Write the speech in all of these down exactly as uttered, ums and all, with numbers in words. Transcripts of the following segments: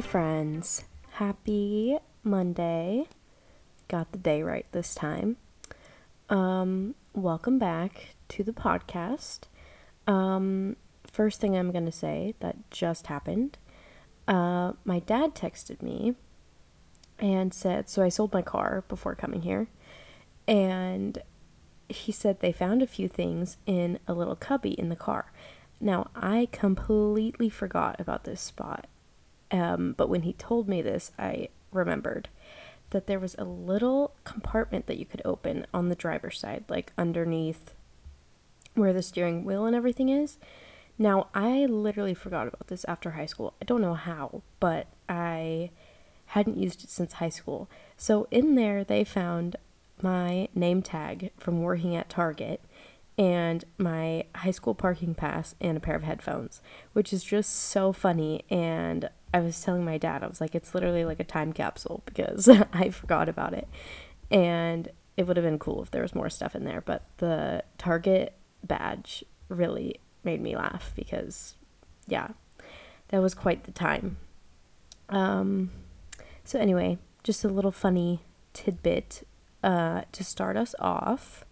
friends. Happy Monday. Got the day right this time. Um, welcome back to the podcast. Um, first thing I'm going to say that just happened. Uh, my dad texted me and said, so I sold my car before coming here, and he said they found a few things in a little cubby in the car. Now, I completely forgot about this spot. Um, but when he told me this, I remembered that there was a little compartment that you could open on the driver's side, like underneath where the steering wheel and everything is. Now, I literally forgot about this after high school. I don't know how, but I hadn't used it since high school. So in there, they found my name tag from working at Target and my high school parking pass and a pair of headphones, which is just so funny. And I was telling my dad, I was like, it's literally like a time capsule because I forgot about it. And it would have been cool if there was more stuff in there, but the Target badge really made me laugh because, yeah, that was quite the time. Um, so anyway, just a little funny tidbit uh, to start us off.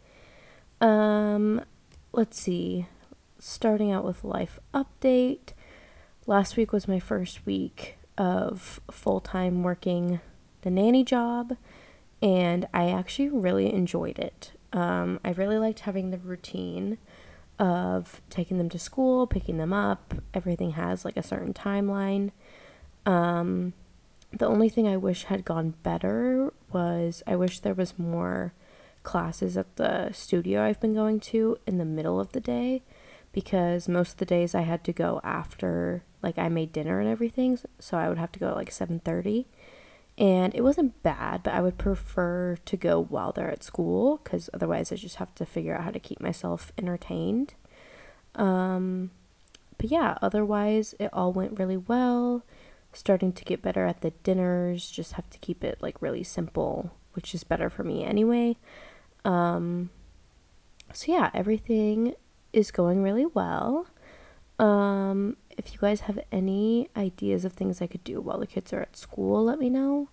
Um, let's see, starting out with life update. Last week was my first week of full-time working the nanny job, and I actually really enjoyed it. Um, I really liked having the routine of taking them to school, picking them up. Everything has like a certain timeline. Um, the only thing I wish had gone better was I wish there was more classes at the studio I've been going to in the middle of the day, because most of the days I had to go after like I made dinner and everything, so I would have to go at like seven thirty, and it wasn't bad, but I would prefer to go while they're at school because otherwise I just have to figure out how to keep myself entertained. Um, but yeah, otherwise it all went really well. Starting to get better at the dinners, just have to keep it like really simple, which is better for me anyway. Um, so yeah, everything is going really well. Um, if you guys have any ideas of things I could do while the kids are at school, let me know.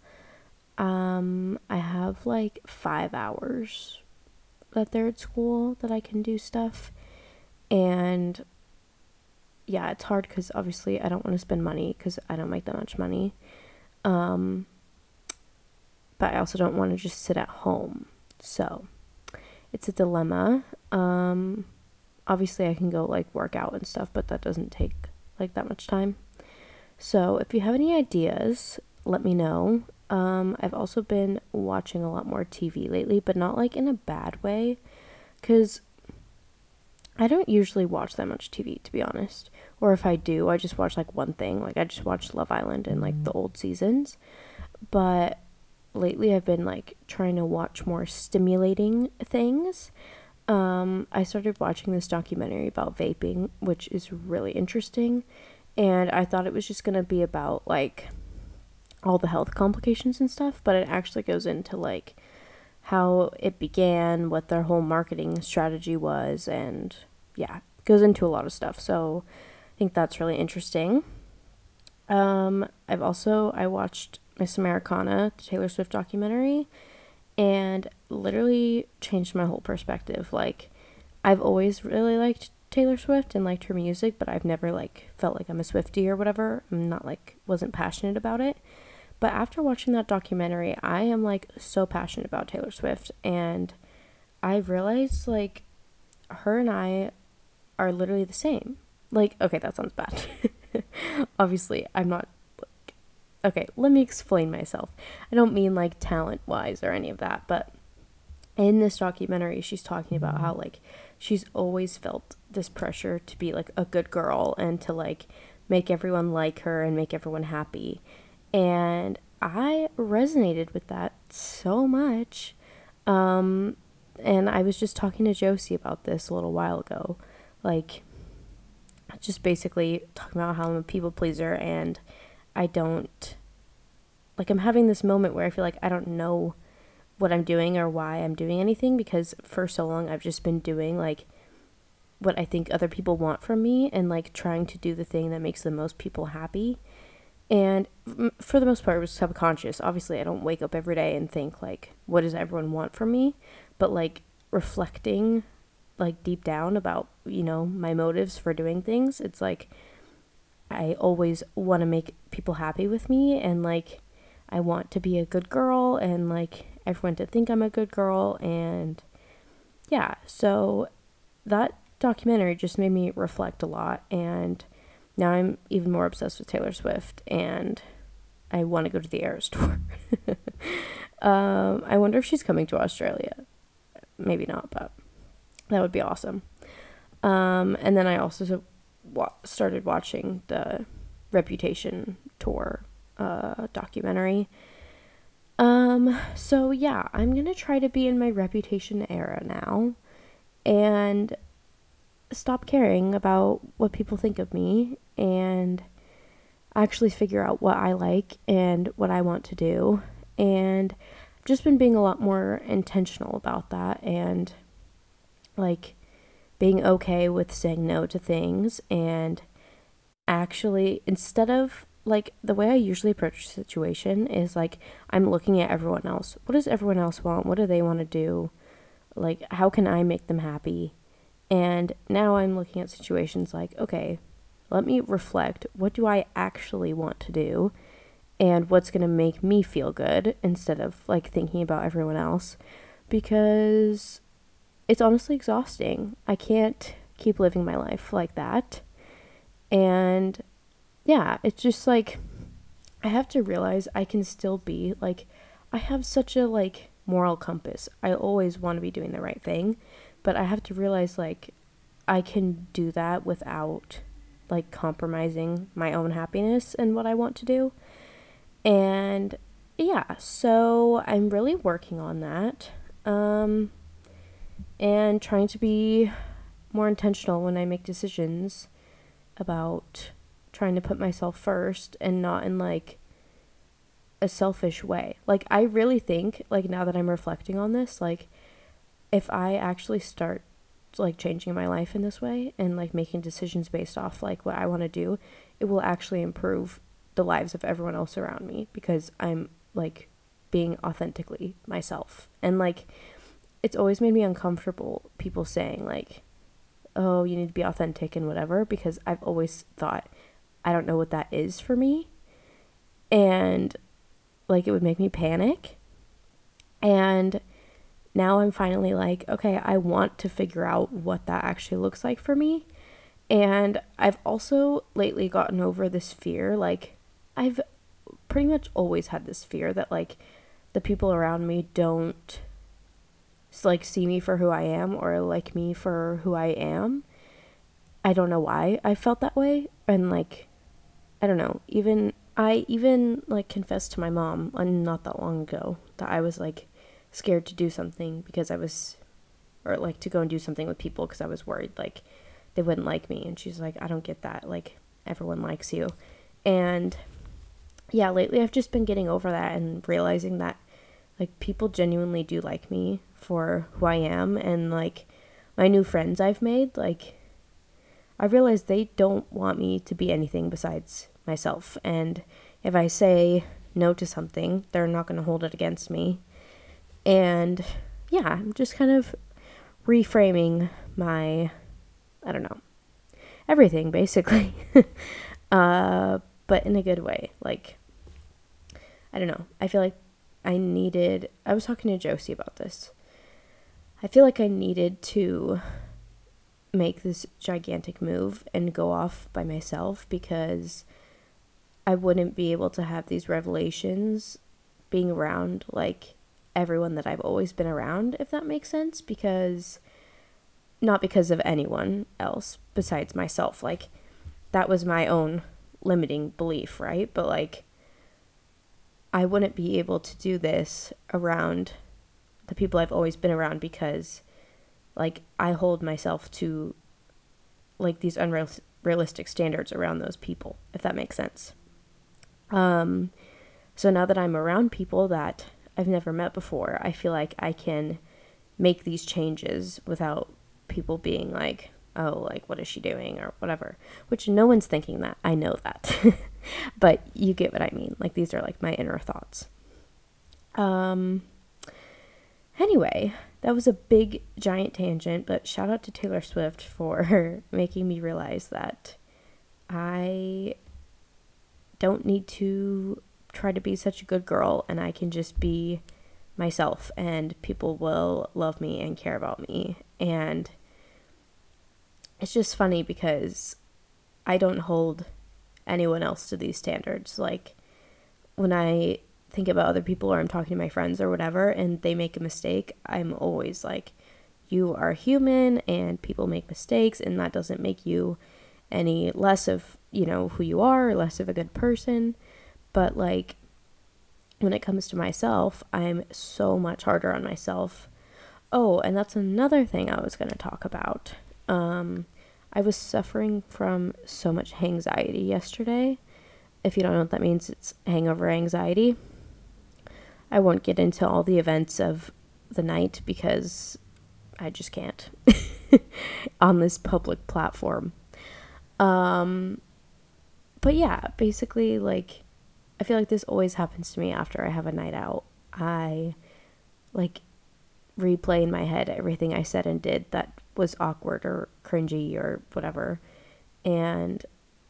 Um, I have like five hours that they're at school that I can do stuff. And yeah, it's hard because obviously I don't want to spend money because I don't make that much money. Um, but I also don't want to just sit at home. So it's a dilemma. Um, obviously I can go like work out and stuff, but that doesn't take like that much time. So if you have any ideas, let me know. Um, I've also been watching a lot more T V lately, but not like in a bad way, because I don't usually watch that much T V, to be honest. Or if I do, I just watch like one thing. Like I just watched Love Island and like the old seasons. But lately I've been like trying to watch more stimulating things. Um, I started watching this documentary about vaping, which is really interesting. And I thought it was just going to be about like all the health complications and stuff, but it actually goes into like how it began, what their whole marketing strategy was, and yeah, it goes into a lot of stuff. So I think that's really interesting. Um, I've also, I watched Miss Americana, the Taylor Swift documentary, and literally changed my whole perspective. Like, I've always really liked Taylor Swift and liked her music, but I've never like felt like I'm a Swiftie or whatever. I'm not like, wasn't passionate about it. But after watching that documentary, I am like so passionate about Taylor Swift, and I've realized like her and I are literally the same. Like, okay, that sounds bad. Obviously, I'm not like, okay, let me explain myself. I don't mean like talent wise or any of that, but in this documentary, she's talking about how like she's always felt this pressure to be like a good girl and to like make everyone like her and make everyone happy. And I resonated with that so much. Um, and I was just talking to Josie about this a little while ago. Like, just basically talking about how I'm a people pleaser and I don't, like, I'm having this moment where I feel like I don't know what I'm doing or why I'm doing anything, because for so long I've just been doing, like, what I think other people want from me and, like, trying to do the thing that makes the most people happy. And for the most part, it was subconscious. Obviously, I don't wake up every day and think, like, what does everyone want from me? But, like, reflecting, like, deep down about, you know, my motives for doing things, it's like, I always want to make people happy with me. And, like, I want to be a good girl and, like, everyone to think I'm a good girl. And, yeah, so that documentary just made me reflect a lot. And now I'm even more obsessed with Taylor Swift, and I want to go to the Eras Tour. um, I wonder if she's coming to Australia. Maybe not, but that would be awesome. Um, and then I also wa- started watching the Reputation Tour uh, documentary. Um, so yeah, I'm going to try to be in my Reputation era now and stop caring about what people think of me and actually figure out what I like and what I want to do. And I've just been being a lot more intentional about that, and like being okay with saying no to things, and actually, instead of like the way I usually approach a situation is like I'm looking at everyone else. What does everyone else want? What do they want to do? Like, how can I make them happy? And now I'm looking at situations like, okay, let me reflect. What do I actually want to do? And what's going to make me feel good instead of like thinking about everyone else? Because it's honestly exhausting. I can't keep living my life like that. And yeah, it's just like, I have to realize I can still be like, I have such a like moral compass. I always want to be doing the right thing. But I have to realize, like, I can do that without, like, compromising my own happiness and what I want to do. And, yeah, so I'm really working on that. Um, and trying to be more intentional when I make decisions about trying to put myself first and not in, like, a selfish way. Like, I really think, like, now that I'm reflecting on this, like, if I actually start like changing my life in this way and like making decisions based off like what I want to do, it will actually improve the lives of everyone else around me, because I'm like being authentically myself. And like, it's always made me uncomfortable people saying like, oh, you need to be authentic and whatever, because I've always thought I don't know what that is for me, and like it would make me panic. And now I'm finally like, okay, I want to figure out what that actually looks like for me. And I've also lately gotten over this fear. Like, I've pretty much always had this fear that, like, the people around me don't, like, see me for who I am or like me for who I am. I don't know why I felt that way. And, like, I don't know. Even, I even, like, confessed to my mom not that long ago that I was, like, scared to do something because I was, or like to go and do something with people because I was worried like they wouldn't like me. And she's like, I don't get that, like everyone likes you. And yeah, lately I've just been getting over that and realizing that like people genuinely do like me for who I am. And like my new friends I've made, like I realize they don't want me to be anything besides myself. And if I say no to something, they're not going to hold it against me. And yeah, I'm just kind of reframing my, I don't know, everything basically. uh, but in a good way. Like, I don't know. I feel like I needed, I was talking to Josie about this. I feel like I needed to make this gigantic move and go off by myself, because I wouldn't be able to have these revelations being around like everyone that I've always been around, if that makes sense. Because not because of anyone else besides myself, like that was my own limiting belief, right? But like I wouldn't be able to do this around the people I've always been around, because like I hold myself to like these unrealistic standards around those people, if that makes sense. Um so now that I'm around people that I've never met before, I feel like I can make these changes without people being like, oh, like, what is she doing or whatever, which no one's thinking that. I know that. But you get what I mean. Like, these are like my inner thoughts. Um, anyway, that was a big giant tangent, but shout out to Taylor Swift for making me realize that I don't need to try to be such a good girl, and I can just be myself, and people will love me and care about me. And it's just funny because I don't hold anyone else to these standards. Like, when I think about other people, or I'm talking to my friends or whatever, and they make a mistake, I'm always like, you are human and people make mistakes, and that doesn't make you any less of, you know, who you are, or less of a good person. But like, when it comes to myself, I'm so much harder on myself. Oh, and that's another thing I was going to talk about. Um, I was suffering from so much anxiety yesterday. If you don't know what that means, it's hangover anxiety. I won't get into all the events of the night because I just can't on this public platform. Um, but yeah, basically, like, I feel like this always happens to me after I have a night out. I, like, replay in my head everything I said and did that was awkward or cringy or whatever. And,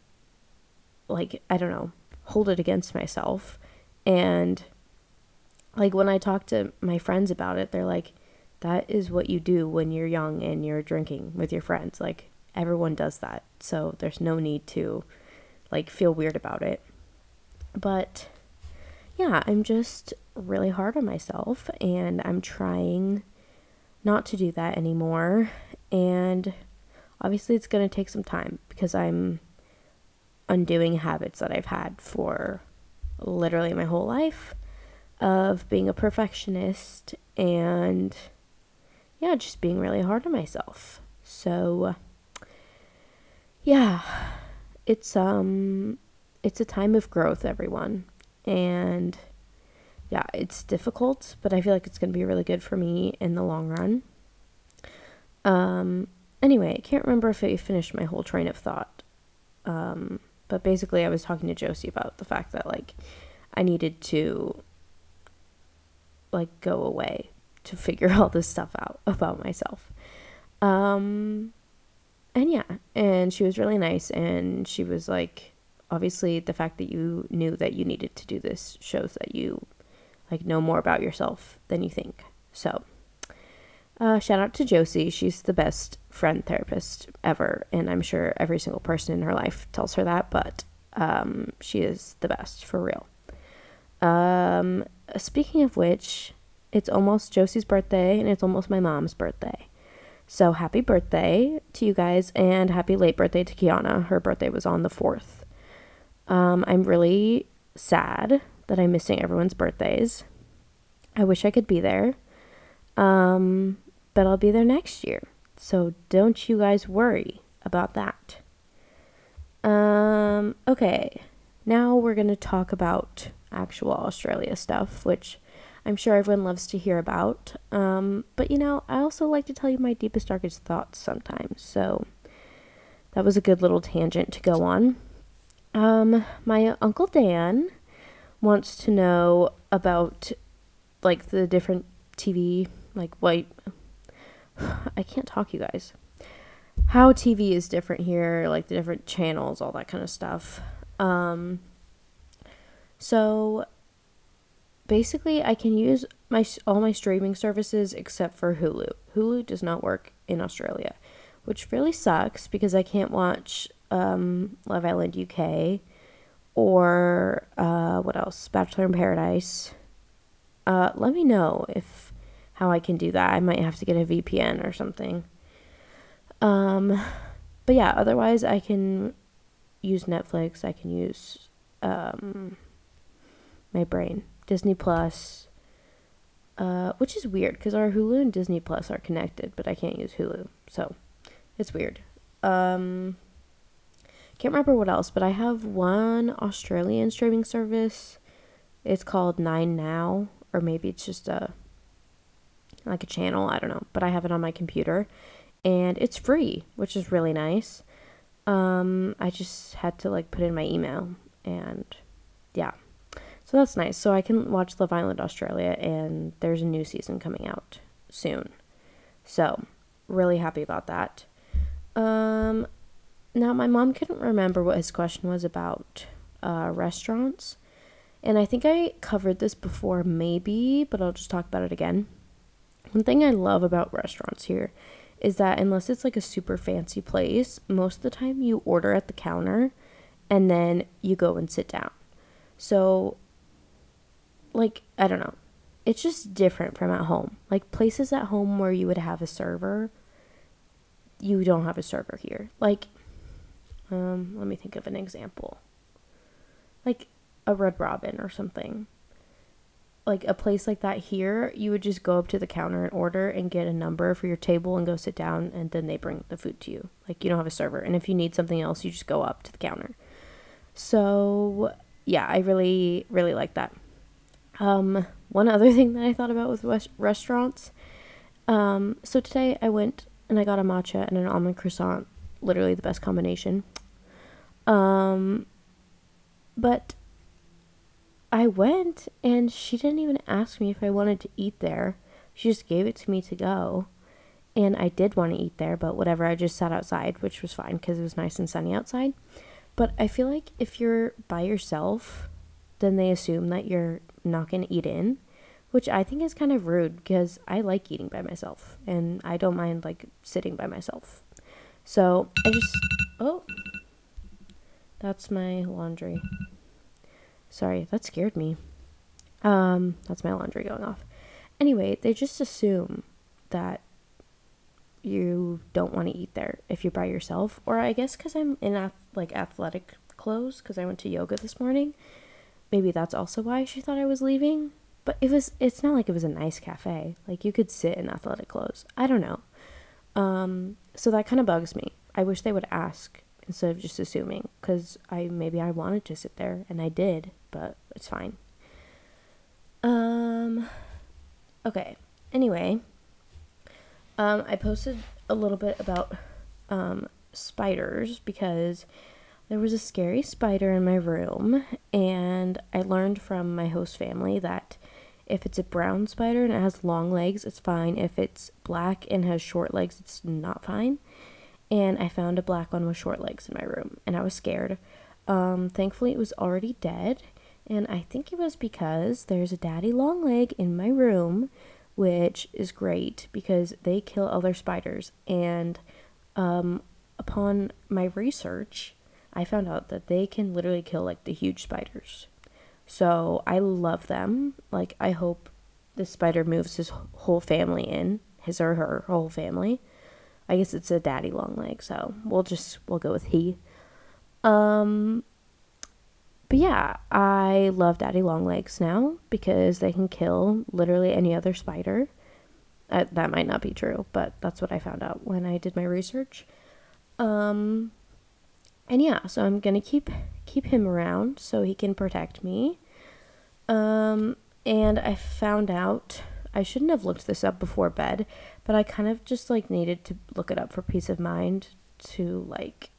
like, I don't know, hold it against myself. And, like, when I talk to my friends about it, they're like, that is what you do when you're young and you're drinking with your friends. Like, everyone does that. So there's no need to, like, feel weird about it. But yeah, I'm just really hard on myself, and I'm trying not to do that anymore. And obviously it's going to take some time because I'm undoing habits that I've had for literally my whole life of being a perfectionist and yeah, just being really hard on myself. So yeah, it's um it's a time of growth, everyone. And yeah, it's difficult, but I feel like it's going to be really good for me in the long run. Um, anyway, I can't remember if I finished my whole train of thought. Um, but basically I was talking to Josie about the fact that, like, I needed to, like, go away to figure all this stuff out about myself. Um, and yeah, and she was really nice, and she was like, obviously the fact that you knew that you needed to do this shows that you, like, know more about yourself than you think. So, uh, shout out to Josie. She's the best friend therapist ever, and I'm sure every single person in her life tells her that, but um, she is the best, for real. Um, speaking of which, it's almost Josie's birthday, and it's almost my mom's birthday. So happy birthday to you guys, and happy late birthday to Kiana. Her birthday was on the fourth. Um, I'm really sad that I'm missing everyone's birthdays. I wish I could be there. Um, but I'll be there next year. So don't you guys worry about that. Um, okay. Now we're going to talk about actual Australia stuff, which I'm sure everyone loves to hear about. Um, but you know, I also like to tell you my deepest, darkest thoughts sometimes. So that was a good little tangent to go on. Um, my Uncle Dan wants to know about, like, the different T V, like, what, I can't talk, you guys, how T V is different here, like, the different channels, all that kind of stuff. Um, so, basically, I can use my all my streaming services except for Hulu. Hulu does not work in Australia, which really sucks because I can't watch um, Love Island U K or uh, what else? Bachelor in Paradise. Uh, let me know if how I can do that. I might have to get a V P N or something. Um, but yeah, otherwise I can use Netflix. I can use um, my brain. Disney Plus, uh, which is weird because our Hulu and Disney Plus are connected, but I can't use Hulu, so it's weird. Um, can't remember what else, but I have one Australian streaming service. It's called Nine Now, or maybe it's just a like a channel, I don't know, but I have it on my computer, and it's free, which is really nice. Um, I just had to, like, put in my email, and yeah, so that's nice. So I can watch Love Island Australia, and there's a new season coming out soon. So really happy about that. Um, now my mom couldn't remember what his question was about uh, restaurants, and I think I covered this before maybe, but I'll just talk about it again. One thing I love about restaurants here is that unless it's like a super fancy place, most of the time you order at the counter and then you go and sit down. So, like, I don't know. It's just different from at home. Like, places at home where you would have a server, you don't have a server here. Like, um, let me think of an example. Like a Red Robin or something. Like a place like that here, you would just go up to the counter and order and get a number for your table and go sit down, and then they bring the food to you. Like, you don't have a server, and if you need something else, you just go up to the counter. So yeah, I really really like that. Um one other thing that I thought about with res- restaurants, um so today I went and I got a matcha and an almond croissant, literally the best combination. um but I went and she didn't even ask me if I wanted to eat there. She just gave it to me to go. And I did want to eat there, but whatever. I just sat outside, which was fine because it was nice and sunny outside. But I feel like if you're by yourself, then they assume that you're not going to eat in, which I think is kind of rude because I like eating by myself and I don't mind like sitting by myself. So I just, oh, that's my laundry. Sorry, that scared me. Um, that's my laundry going off. Anyway, they just assume that you don't want to eat there if you're by yourself. Or I guess because I'm in ath- like athletic clothes because I went to yoga this morning. Maybe that's also why she thought I was leaving. But it was. It's not like it was a nice cafe. Like, you could sit in athletic clothes. I don't know. Um, so that kind of bugs me. I wish they would ask instead of just assuming, because I maybe I wanted to sit there and I did, but it's fine. Um, okay. Anyway, um, I posted a little bit about um spiders because there was a scary spider in my room, and I learned from my host family that if it's a brown spider and it has long legs, it's fine. If it's black and has short legs, it's not fine. And I found a black one with short legs in my room, and I was scared. Um, thankfully, it was already dead, and I think it was because there's a daddy long leg in my room, which is great because they kill other spiders. And um, upon my research, I found out that they can literally kill like the huge spiders. So I love them. Like, I hope this spider moves his whole family in, his or her whole family. I guess it's a daddy long leg, so we'll just, we'll go with he. Um, but yeah, I love daddy long legs now because they can kill literally any other spider. Uh, that might not be true, but that's what I found out when I did my research. Um, and yeah, so I'm gonna keep keep him around so he can protect me. Um, and I found out, I shouldn't have looked this up before bed, but I kind of just like needed to look it up for peace of mind to like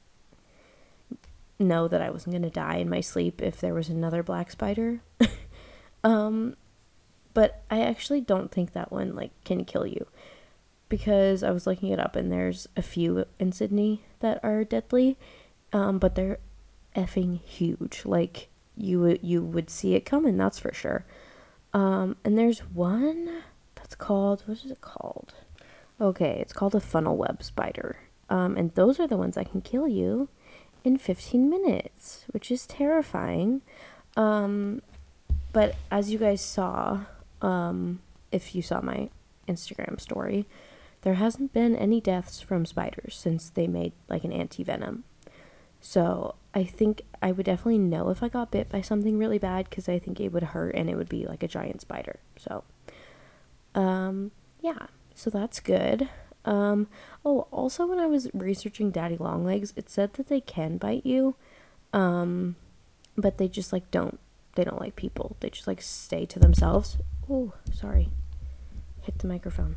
know that I wasn't gonna die in my sleep if there was another black spider. um, but I actually don't think that one like can kill you, because I was looking it up and there's a few in Sydney that are deadly, um, but they're effing huge. Like, you would you would see it coming, that's for sure. Um, and there's one that's called, what is it called? Okay, it's called a funnel web spider. Um, and those are the ones that can kill you in fifteen minutes, which is terrifying. Um, but as you guys saw, um, if you saw my Instagram story, there hasn't been any deaths from spiders since they made like an anti-venom. So I think I would definitely know if I got bit by something really bad, because I think it would hurt and it would be like a giant spider. So, um, yeah, so that's good. Um, oh, also when I was researching daddy long legs, it said that they can bite you, um, but they just like don't, they don't like people. They just like stay to themselves. Oh, sorry, hit the microphone.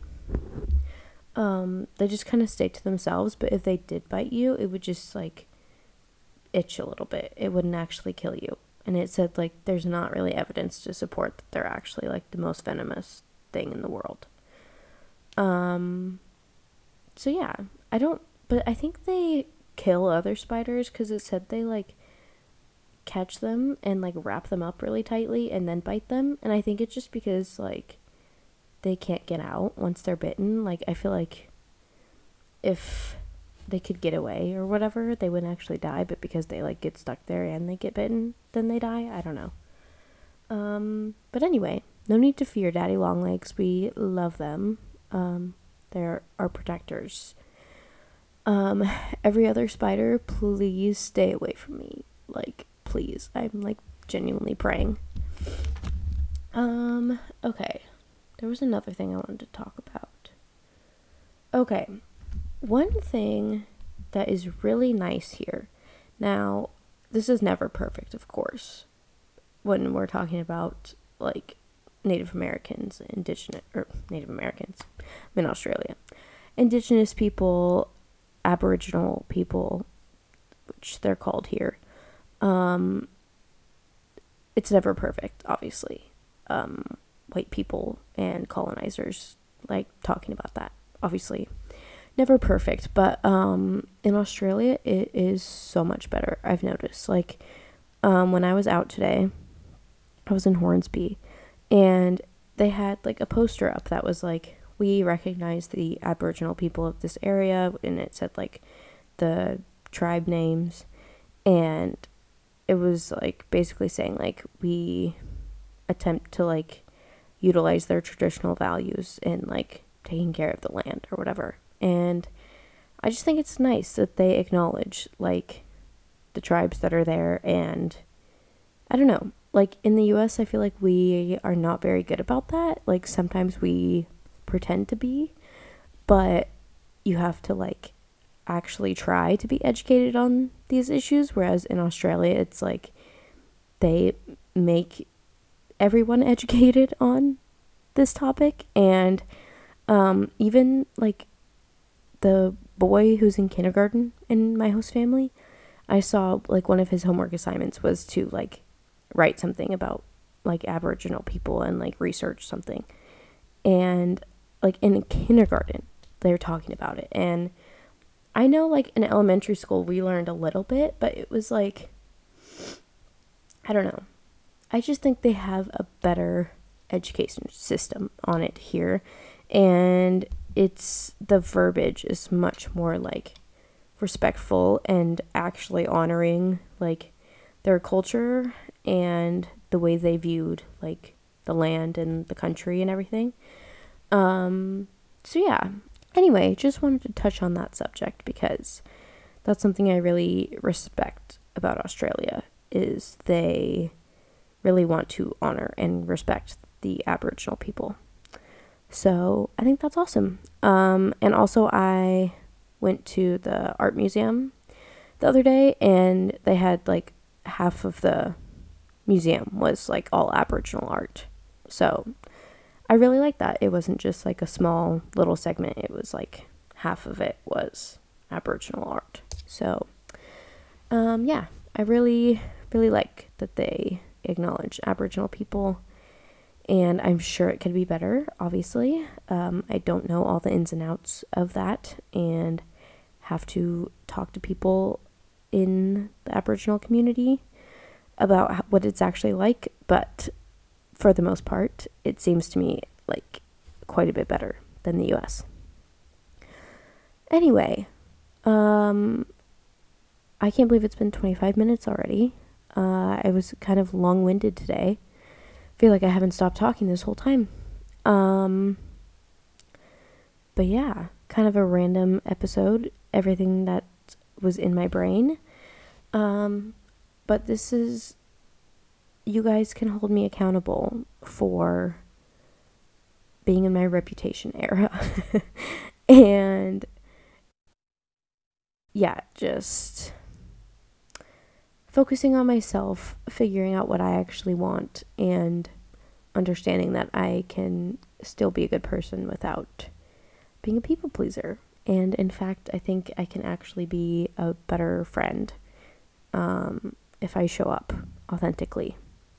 Um, they just kind of stay to themselves, but if they did bite you, it would just like, itch a little bit. It wouldn't actually kill you. And it said, like, there's not really evidence to support that they're actually, like, the most venomous thing in the world. Um, so yeah, I don't, but I think they kill other spiders because it said they, like, catch them and, like, wrap them up really tightly and then bite them. And I think it's just because, like, they can't get out once they're bitten. Like, I feel like if they could get away or whatever, they wouldn't actually die, but because they, like, get stuck there and they get bitten, then they die. I don't know. Um, but anyway, no need to fear daddy long legs. We love them. Um, they're our protectors. Um, every other spider, please stay away from me. Like, please. I'm, like, genuinely praying. Um, okay. There was another thing I wanted to talk about. Okay. One thing that is really nice here. Now, this is never perfect, of course, when we're talking about, like, Native Americans, indigenous, or Native Americans, I'm in Australia. Indigenous people, Aboriginal people, which they're called here. Um, it's never perfect, obviously. Um, white people and colonizers, like, talking about that, obviously. Never perfect, but um, in Australia, it is so much better, I've noticed. Like, um, when I was out today, I was in Hornsby, and they had, like, a poster up that was, like, we recognize the Aboriginal people of this area, and it said, like, the tribe names, and it was, like, basically saying, like, we attempt to, like, utilize their traditional values in, like, taking care of the land or whatever. And I just think it's nice that they acknowledge, like, the tribes that are there. And I don't know, like, in the U S, I feel like we are not very good about that. Like, sometimes we pretend to be, but you have to, like, actually try to be educated on these issues. Whereas in Australia, it's like they make everyone educated on this topic. And um, even, like, the boy who's in kindergarten in my host family, I saw, like, one of his homework assignments was to, like, write something about, like, Aboriginal people and, like, research something. And, like, in kindergarten, they're talking about it. And I know, like, in elementary school, we learned a little bit, but it was, like, I don't know. I just think they have a better education system on it here. And it's, the verbiage is much more, like, respectful and actually honoring, like, their culture and the way they viewed, like, the land and the country and everything. Um, so yeah. Anyway, just wanted to touch on that subject because that's something I really respect about Australia, is they really want to honor and respect the Aboriginal people. So I think that's awesome. Um, and also I went to the art museum the other day, and they had, like, half of the museum was, like, all Aboriginal art. So I really like that. It wasn't just, like, a small little segment. It was, like, half of it was Aboriginal art. So um, yeah, I really, really like that they acknowledge Aboriginal people. And I'm sure it could be better, obviously. Um, I don't know all the ins and outs of that, and have to talk to people in the Aboriginal community about what it's actually like. But for the most part, it seems to me like quite a bit better than the U S. Anyway, um, I can't believe it's been twenty-five minutes already. Uh, I was kind of long-winded today. Feel like I haven't stopped talking this whole time. Um, but yeah, kind of a random episode, everything that was in my brain. Um, but this is, you guys can hold me accountable for being in my reputation era. And yeah, just focusing on myself, figuring out what I actually want, and understanding that I can still be a good person without being a people pleaser. And in fact, I think I can actually be a better friend um, if I show up authentically,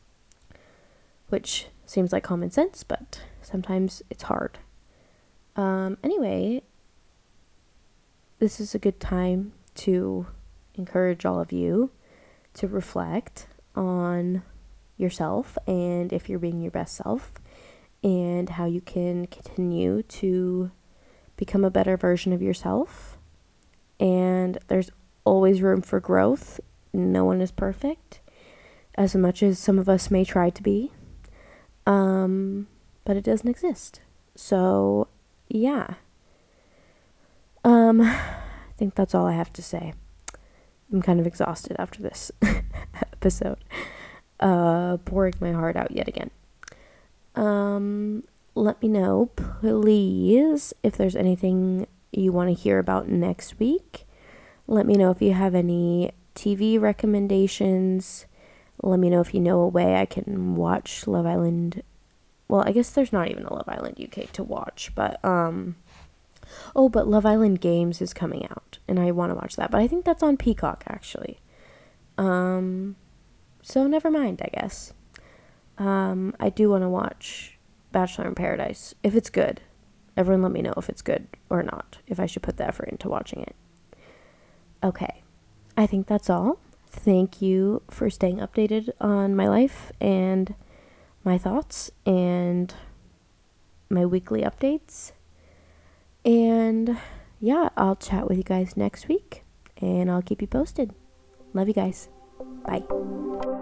which seems like common sense, but sometimes it's hard. Um, anyway, this is a good time to encourage all of you to reflect on yourself and if you're being your best self and how you can continue to become a better version of yourself. And there's always room for growth. No one is perfect, as much as some of us may try to be. Um, but it doesn't exist. So, yeah. Um, I think that's all I have to say. I'm kind of exhausted after this episode. Uh, pouring my heart out yet again. Um, let me know, please, if there's anything you want to hear about next week. Let me know if you have any T V recommendations. Let me know if you know a way I can watch Love Island. Well, I guess there's not even a Love Island U K to watch, but, um, oh, but Love Island Games is coming out, and I want to watch that, but I think that's on Peacock, actually. Um, so never mind, I guess. Um, I do want to watch Bachelor in Paradise, if it's good. Everyone let me know if it's good or not, if I should put the effort into watching it. Okay, I think that's all. Thank you for staying updated on my life and my thoughts and my weekly updates. And yeah, I'll chat with you guys next week and I'll keep you posted. Love you guys. Bye.